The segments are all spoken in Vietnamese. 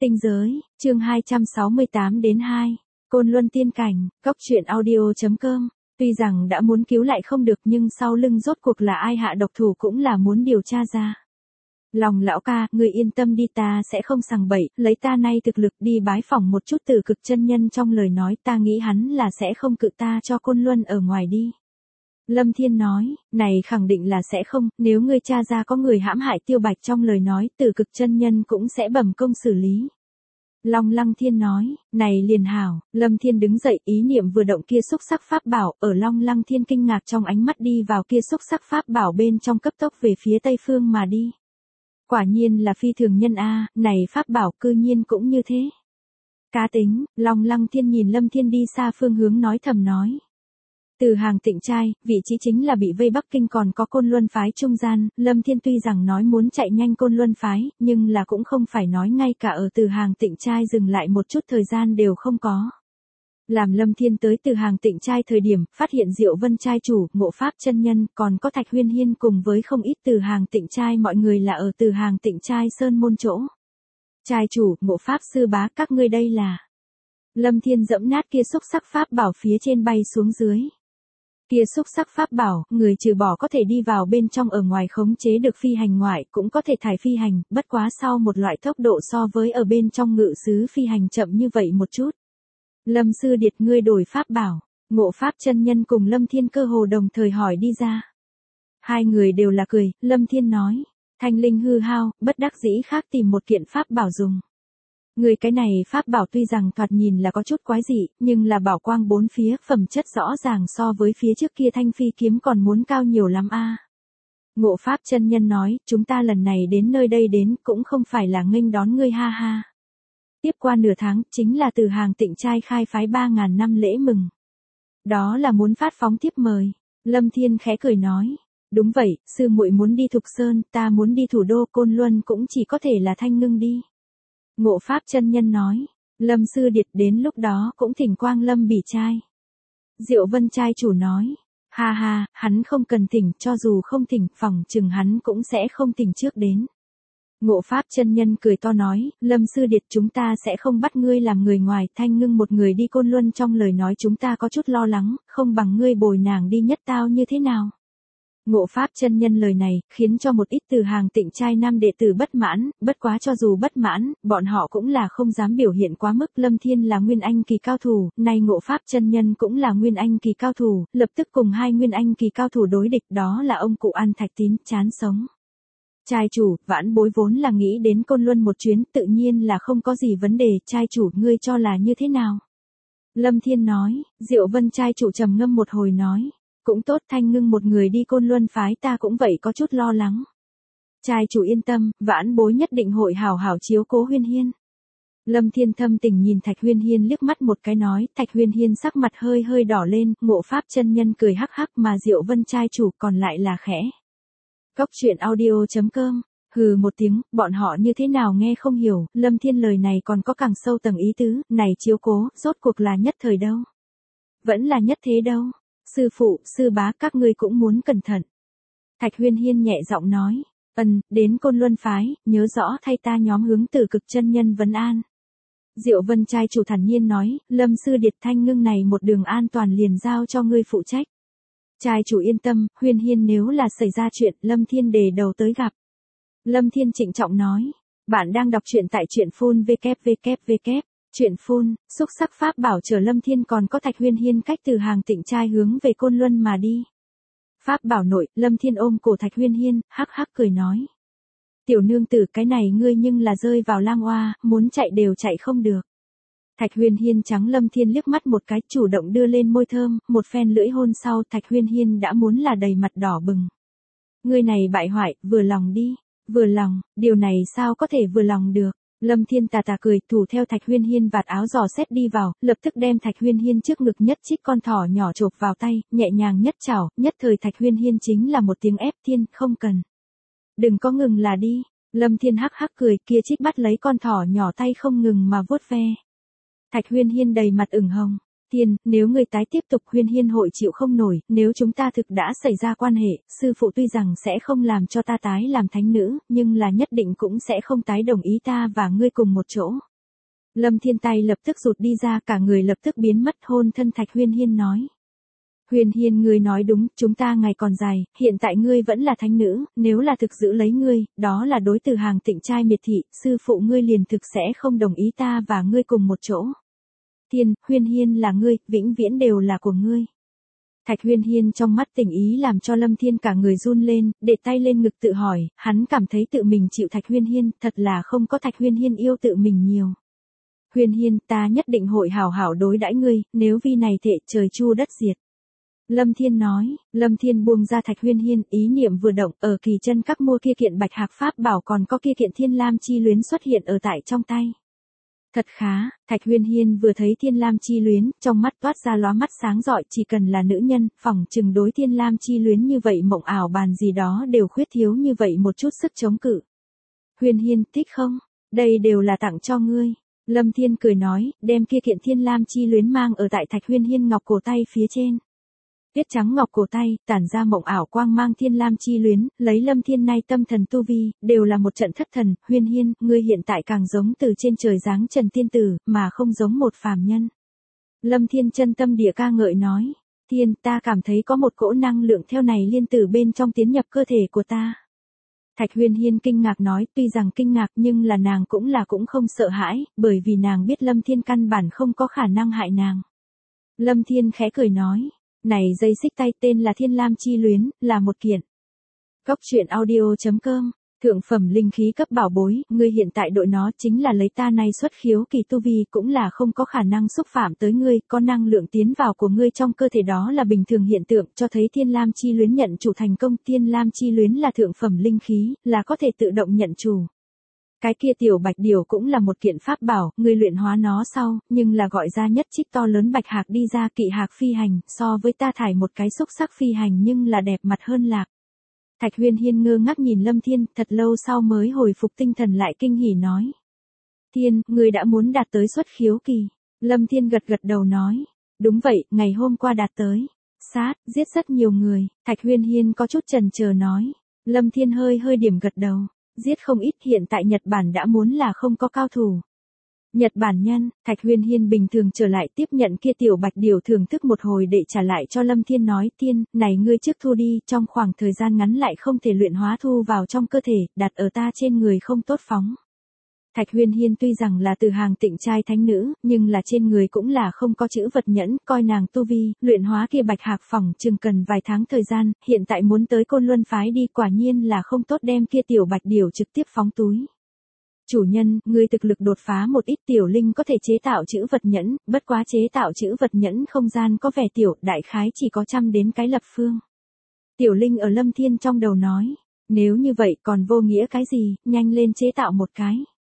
Tinh giới, chương 268-2, Côn Luân tiên cảnh, Cốc truyện audio.com. Tuy rằng đã muốn cứu lại không được nhưng sau lưng rốt cuộc là ai hạ độc thủ cũng là muốn điều tra ra. Lòng lão ca, người yên tâm đi, ta sẽ không sằng bậy, lấy ta nay thực lực đi bái phỏng một chút Từ Cực chân nhân trong lời nói, ta nghĩ hắn là sẽ không cự ta cho Côn Luân ở ngoài đi. Lâm Thiên nói, này khẳng định là sẽ không, nếu ngươi tra ra có người hãm hại Tiêu Bạch trong lời nói, Từ Cực chân nhân cũng sẽ bẩm công xử lý. Long Lăng Thiên nói, này liền hảo. Lâm Thiên đứng dậy, ý niệm vừa động, kia xúc sắc pháp bảo ở Long Lăng Thiên kinh ngạc trong ánh mắt đi vào kia xúc sắc pháp bảo bên trong, cấp tốc về phía tây phương mà đi. Quả nhiên là phi thường nhân a, này pháp bảo cư nhiên cũng như thế. Cá tính. Long Lăng Thiên nhìn Lâm Thiên đi xa phương hướng nói thầm nói. Từ Hàng Tịnh trai, vị trí chính là bị vây Bắc Kinh còn có Côn Luân phái trung gian, Lâm Thiên tuy rằng nói muốn chạy nhanh Côn Luân phái, nhưng là cũng không phải nói ngay cả ở Từ Hàng Tịnh trai dừng lại một chút thời gian đều không có. Làm Lâm Thiên tới Từ Hàng Tịnh trai thời điểm, phát hiện Diệu Vân trai chủ, Ngộ Pháp chân nhân, còn có Thạch Huyên Hiên cùng với không ít Từ Hàng Tịnh trai mọi người là ở Từ Hàng Tịnh trai sơn môn chỗ. Trai chủ, Ngộ Pháp sư bá, các ngươi đây là. Lâm Thiên dẫm nát kia xúc sắc pháp bảo phía trên bay xuống dưới. Kia xúc sắc pháp bảo, người trừ bỏ có thể đi vào bên trong ở ngoài khống chế được phi hành ngoại, cũng có thể thải phi hành, bất quá sau một loại tốc độ so với ở bên trong ngự xứ phi hành chậm như vậy một chút. Lâm sư điệt, ngươi đổi pháp bảo. Ngộ Pháp chân nhân cùng Lâm Thiên cơ hồ đồng thời hỏi đi ra. Hai người đều là cười, Lâm Thiên nói, thanh linh hư hao, bất đắc dĩ khác tìm một kiện pháp bảo dùng. Người cái này pháp bảo tuy rằng thoạt nhìn là có chút quái dị, nhưng là bảo quang bốn phía, phẩm chất rõ ràng so với phía trước kia thanh phi kiếm còn muốn cao nhiều lắm a. Ngộ Pháp chân nhân nói, chúng ta lần này đến nơi đây đến cũng không phải là nghênh đón ngươi ha ha. Tiếp qua nửa tháng, chính là Từ Hàng Tịnh trai khai phái 3.000 năm lễ mừng. Đó là muốn phát phóng tiếp mời. Lâm Thiên khẽ cười nói, đúng vậy, sư muội muốn đi Thục Sơn, ta muốn đi thủ đô Côn Luân, cũng chỉ có thể là Thanh Ngưng đi. Ngộ Pháp chân nhân nói, Lâm sư điệt đến lúc đó cũng thỉnh Quang Lâm bỉ trai. Diệu Vân trai chủ nói, ha ha, hắn không cần thỉnh, cho dù không thỉnh, phỏng chừng hắn cũng sẽ không thỉnh trước đến. Ngộ Pháp chân nhân cười to nói, Lâm sư điệt, chúng ta sẽ không bắt ngươi làm người ngoài, Thanh Ngưng một người đi Côn Luân trong lời nói chúng ta có chút lo lắng, không bằng ngươi bồi nàng đi nhất tao như thế nào. Ngộ Pháp chân nhân lời này, khiến cho một ít Từ Hàng Tịnh trai nam đệ tử bất mãn, bất quá cho dù bất mãn, bọn họ cũng là không dám biểu hiện quá mức. Lâm Thiên là Nguyên Anh kỳ cao thủ, nay Ngộ Pháp chân nhân cũng là Nguyên Anh kỳ cao thủ, lập tức cùng hai Nguyên Anh kỳ cao thủ đối địch, đó là ông cụ An Thạch Tín, chán sống. Trai chủ, vãn bối vốn là nghĩ đến Côn Luân một chuyến, tự nhiên là không có gì vấn đề, trai chủ, ngươi cho là như thế nào? Lâm Thiên nói. Diệu Vân trai chủ trầm ngâm một hồi nói, cũng tốt, Thanh Ngưng một người đi Côn Luân phái ta cũng vậy có chút lo lắng. Trai chủ yên tâm, vãn bối nhất định hội hảo hảo chiếu cố Huyên Hiên. Lâm Thiên thâm tình nhìn Thạch Huyên Hiên liếc mắt một cái nói, Thạch Huyên Hiên sắc mặt hơi hơi đỏ lên, Ngộ Pháp chân nhân cười hắc hắc, mà Diệu Vân trai chủ còn lại là khẽ. Cốc truyện audio.com. Hừ một tiếng, bọn họ như thế nào nghe không hiểu, Lâm Thiên lời này còn có càng sâu tầng ý tứ, này chiếu cố, rốt cuộc là nhất thời đâu. Vẫn là nhất thế đâu. Sư phụ, sư bá, các ngươi cũng muốn cẩn thận. Thạch Huyên Hiên nhẹ giọng nói, đến Côn Luân phái, nhớ rõ thay ta nhóm hướng Từ Cực chân nhân vấn an. Diệu Vân trai chủ thản nhiên nói, Lâm sư điệt, Thanh Ngưng này một đường an toàn liền giao cho ngươi phụ trách. Trai chủ yên tâm, Huyên Hiên nếu là xảy ra chuyện, Lâm Thiên đề đầu tới gặp. Lâm Thiên trịnh trọng nói, bạn đang đọc truyện tại truyện phun www. Truyện phun, xúc sắc pháp bảo chở Lâm Thiên còn có Thạch Huyên Hiên cách Từ Hàng Tịnh trai hướng về Côn Luân mà đi. Pháp bảo nội, Lâm Thiên ôm cổ Thạch Huyên Hiên, hắc hắc cười nói. Tiểu nương tử, cái này ngươi nhưng là rơi vào lang oa, muốn chạy đều chạy không được. Thạch Huyên Hiên trắng Lâm Thiên liếc mắt một cái, chủ động đưa lên môi thơm, một phen lưỡi hôn sau, Thạch Huyên Hiên đã muốn là đầy mặt đỏ bừng. Ngươi này bại hoại, vừa lòng đi. Vừa lòng, điều này sao có thể vừa lòng được. Lâm Thiên tà tà cười, thủ theo Thạch Huyên Hiên vạt áo dò xét đi vào, lập tức đem Thạch Huyên Hiên trước ngực nhất trích con thỏ nhỏ chộp vào tay, nhẹ nhàng nhất chảo, nhất thời Thạch Huyên Hiên chính là một tiếng ép, Thiên, không cần. Đừng có ngừng là đi. Lâm Thiên hắc hắc cười, kia trích bắt lấy con thỏ nhỏ tay không ngừng mà vuốt ve. Thạch Huyên Hiên đầy mặt ửng hồng. Thiên, nếu người tái tiếp tục Huyên Hiên hội chịu không nổi, nếu chúng ta thực đã xảy ra quan hệ, sư phụ tuy rằng sẽ không làm cho ta tái làm thánh nữ, nhưng là nhất định cũng sẽ không tái đồng ý ta và ngươi cùng một chỗ. Lâm Thiên tay lập tức rụt đi ra, cả người lập tức biến mất, hôn thân Thạch Huyên Hiên nói. Huyền Hiên, ngươi nói đúng, chúng ta ngày còn dài, hiện tại ngươi vẫn là thánh nữ, nếu là thực giữ lấy ngươi, đó là đối từ hàng Tịnh trai miệt thị, sư phụ ngươi liền thực sẽ không đồng ý ta và ngươi cùng một chỗ. Thiên, Huyền Hiên là ngươi, vĩnh viễn đều là của ngươi. Thạch Huyền Hiên trong mắt tình ý làm cho Lâm Thiên cả người run lên, để tay lên ngực tự hỏi, hắn cảm thấy tự mình chịu Thạch Huyền Hiên, thật là không có Thạch Huyền Hiên yêu tự mình nhiều. Huyền Hiên, ta nhất định hội hảo hảo đối đãi ngươi, nếu vì này thệ trời chu đất diệt. Lâm Thiên nói. Lâm Thiên buông ra Thạch Huyền Hiên, ý niệm vừa động, ở kỳ chân các mua kia kiện bạch hạc pháp bảo còn có kia kiện Thiên Lam chi luyến xuất hiện ở tại trong tay. Thật khá, Thạch Huyền Hiên vừa thấy Thiên Lam chi luyến, trong mắt toát ra lóa mắt sáng rọi, chỉ cần là nữ nhân, phỏng chừng đối Thiên Lam chi luyến như vậy mộng ảo bàn gì đó đều khuyết thiếu như vậy một chút sức chống cự. Huyền Hiên, thích không? Đây đều là tặng cho ngươi. Lâm Thiên cười nói, đem kia kiện Thiên Lam chi luyến mang ở tại Thạch Huyền Hiên ngọc cổ tay phía trên. Tuyết trắng ngọc cổ tay, tản ra mộng ảo quang mang Thiên Lam chi luyến, lấy Lâm Thiên nay tâm thần tu vi, đều là một trận thất thần. Huyền Hiên, ngươi hiện tại càng giống từ trên trời giáng trần tiên tử, mà không giống một phàm nhân. Lâm Thiên chân tâm địa ca ngợi nói, Thiên, ta cảm thấy có một cỗ năng lượng theo này liên tử bên trong tiến nhập cơ thể của ta. Thạch Huyền Hiên kinh ngạc nói, tuy rằng kinh ngạc nhưng là nàng cũng không sợ hãi, bởi vì nàng biết Lâm Thiên căn bản không có khả năng hại nàng. Lâm Thiên khẽ cười nói, này dây xích tay tên là Thiên Lam chi luyến, là một kiện. Góc truyện audio.com, thượng phẩm linh khí cấp bảo bối, ngươi hiện tại đội nó chính là lấy ta này xuất khiếu kỳ tu vi cũng là không có khả năng xúc phạm tới ngươi, có năng lượng tiến vào của ngươi trong cơ thể đó là bình thường hiện tượng, cho thấy Thiên Lam chi luyến nhận chủ thành công. Thiên Lam chi luyến là thượng phẩm linh khí, là có thể tự động nhận chủ. Cái kia tiểu bạch điểu cũng là một kiện pháp bảo, ngươi luyện hóa nó sau, nhưng là gọi ra nhất trích to lớn bạch hạc đi ra, kỵ hạc phi hành, so với ta thải một cái xúc sắc phi hành nhưng là đẹp mặt hơn lạc. Thạch Huyền Hiên ngơ ngác nhìn Lâm Thiên, thật lâu sau mới hồi phục tinh thần lại kinh hỉ nói. Thiên, ngươi đã muốn đạt tới xuất khiếu kỳ. Lâm Thiên gật gật đầu nói. Đúng vậy, ngày hôm qua đạt tới. Giết rất nhiều người. Thạch Huyền Hiên có chút chần chờ nói. Lâm Thiên hơi điểm gật đầu. Giết không ít, hiện tại Nhật Bản đã muốn là không có cao thủ. Nhật Bản nhân, Thạch Huyền Hiên bình thường trở lại tiếp nhận kia tiểu bạch điều thưởng thức một hồi để trả lại cho Lâm Thiên nói, Thiên, này ngươi trước thu đi, trong khoảng thời gian ngắn lại không thể luyện hóa thu vào trong cơ thể, đặt ở ta trên người không tốt phóng. Thạch Huyền Hiên tuy rằng là từ hàng Tịnh trai thánh nữ, nhưng là trên người cũng là không có chữ vật nhẫn, coi nàng tu vi, luyện hóa kia bạch hạc phỏng chừng cần vài tháng thời gian, hiện tại muốn tới Côn Luân phái đi, quả nhiên là không tốt đem kia tiểu bạch điều trực tiếp phóng túi. Chủ nhân, ngươi thực lực đột phá một ít, tiểu linh có thể chế tạo chữ vật nhẫn, bất quá chế tạo chữ vật nhẫn không gian có vẻ tiểu, đại khái chỉ có 100 đến cái lập phương. Tiểu linh ở Lâm Thiên trong đầu nói, nếu như vậy còn vô nghĩa cái gì, nhanh lên chế tạo một cái.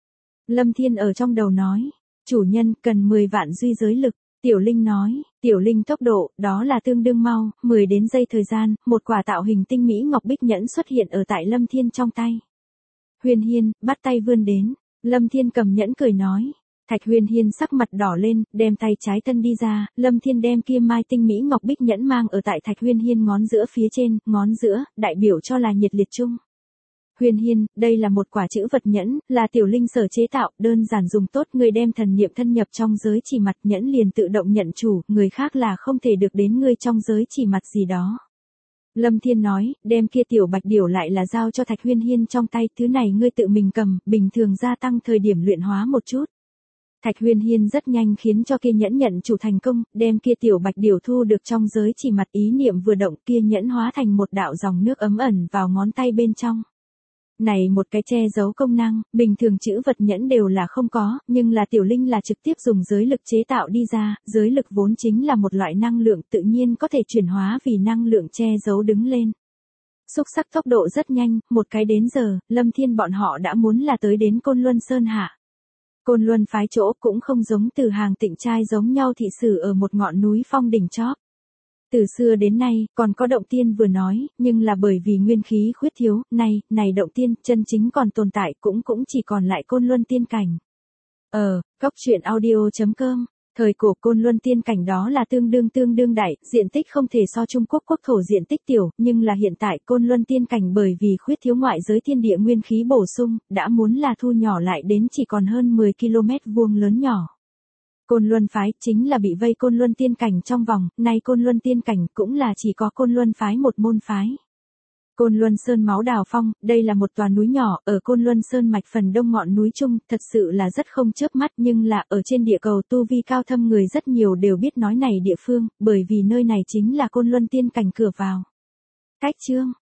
Lâm Thiên ở trong đầu nói, chủ nhân cần 10 vạn duy giới lực. Tiểu linh nói, tiểu linh tốc độ, đó là tương đương mau, 10 đến giây thời gian, một quả tạo hình tinh mỹ ngọc bích nhẫn xuất hiện ở tại Lâm Thiên trong tay. Huyền Hiên, bắt tay vươn đến, Lâm Thiên cầm nhẫn cười nói. Thạch Huyền Hiên sắc mặt đỏ lên, đem tay trái thân đi ra, Lâm Thiên đem kia mai tinh mỹ ngọc bích nhẫn mang ở tại Thạch Huyền Hiên ngón giữa phía trên, ngón giữa, đại biểu cho là nhiệt liệt chung. Huyền Hiên, đây là một quả chữ vật nhẫn, là tiểu linh sở chế tạo, đơn giản dùng tốt, người đem thần niệm thân nhập trong giới chỉ mặt nhẫn liền tự động nhận chủ, người khác là không thể được đến ngươi trong giới chỉ mặt gì đó. Lâm Thiên nói, đem kia tiểu bạch điểu lại là giao cho Thạch Huyền Hiên trong tay, thứ này ngươi tự mình cầm, bình thường gia tăng thời điểm luyện hóa một chút. Thạch Huyền Hiên rất nhanh khiến cho kia nhẫn nhận chủ thành công, đem kia tiểu bạch điểu thu được trong giới chỉ mặt, ý niệm vừa động kia nhẫn hóa thành một đạo dòng nước ấm ẩn vào ngón tay bên trong. Này một cái che giấu công năng, bình thường chữ vật nhẫn đều là không có, nhưng là tiểu linh là trực tiếp dùng giới lực chế tạo đi ra, giới lực vốn chính là một loại năng lượng tự nhiên có thể chuyển hóa vì năng lượng che giấu đứng lên. Xúc sắc tốc độ rất nhanh, một cái đến giờ, Lâm Thiên bọn họ đã muốn là tới đến Côn Luân Sơn hạ. Côn Luân phái chỗ cũng không giống từ hàng Tịnh trai giống nhau thị sử ở một ngọn núi phong đỉnh chóp. Từ xưa đến nay, còn có động tiên vừa nói, nhưng là bởi vì nguyên khí khuyết thiếu, này động tiên, chân chính còn tồn tại cũng chỉ còn lại Côn Luân tiên cảnh. Góc truyện audio.com Thời cổ Côn Luân Tiên Cảnh đó là tương đương đại, diện tích không thể so Trung Quốc quốc thổ diện tích tiểu, nhưng là hiện tại Côn Luân Tiên Cảnh bởi vì khuyết thiếu ngoại giới thiên địa nguyên khí bổ sung, đã muốn là thu nhỏ lại đến chỉ còn hơn 10 km vuông lớn nhỏ. Côn Luân phái chính là bị vây Côn Luân Tiên Cảnh trong vòng, nay Côn Luân Tiên Cảnh cũng là chỉ có Côn Luân phái một môn phái. Côn Luân Sơn Máu Đào Phong, đây là một tòa núi nhỏ, ở Côn Luân Sơn mạch phần đông ngọn núi chung, thật sự là rất không chớp mắt nhưng là ở trên địa cầu tu vi cao thâm người rất nhiều đều biết nói này địa phương, bởi vì nơi này chính là Côn Luân Tiên Cảnh cửa vào. Cách chương